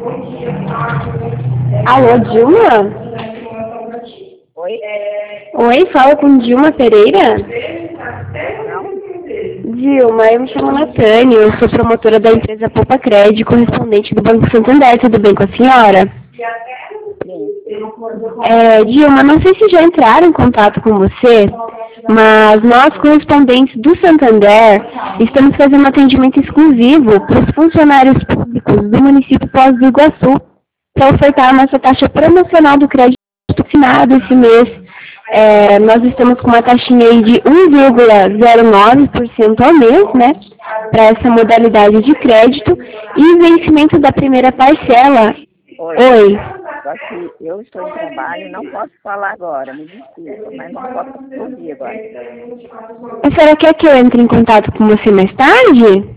Alô, Dilma? Oi? Oi, fala com Dilma Pereira? Não? Dilma, eu me chamo Natânia, eu sou promotora da empresa Poupa Crédito, correspondente do Banco Santander. Tudo bem com a senhora? Sim. Dilma, não sei se já entraram em contato com você, mas nós, correspondentes do Santander, estamos fazendo um atendimento exclusivo para os funcionários públicos do município Foz do Iguaçu, para ofertar a nossa taxa promocional do crédito assinado esse mês. Nós estamos com uma taxinha aí de 1,09% ao mês, né, para essa modalidade de crédito, e vencimento da primeira parcela. Oi. Oi. Só que eu estou em trabalho e não posso falar agora, me desculpa, mas não posso ouvir agora. A senhora quer que eu entre em contato com você mais tarde?